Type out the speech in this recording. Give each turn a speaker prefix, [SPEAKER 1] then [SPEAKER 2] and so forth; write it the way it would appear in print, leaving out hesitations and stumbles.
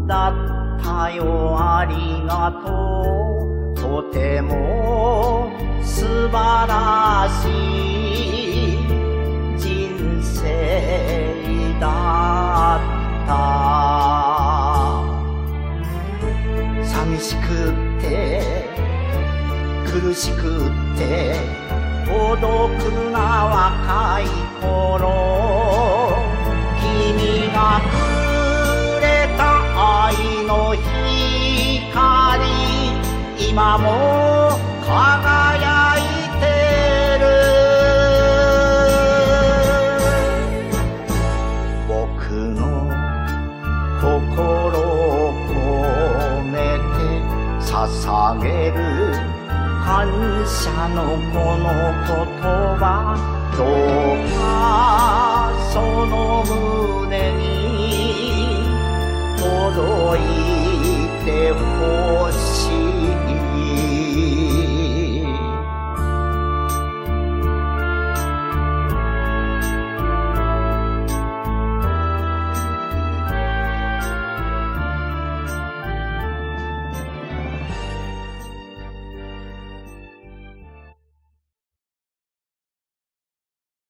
[SPEAKER 1] だったよありがとうとても素晴らしい人生だった寂しくって苦しくって孤独な若い頃君がくれた愛の光今も輝いてる僕の心を込めて捧げる感謝のこの言葉どうかその胸に届いてほしい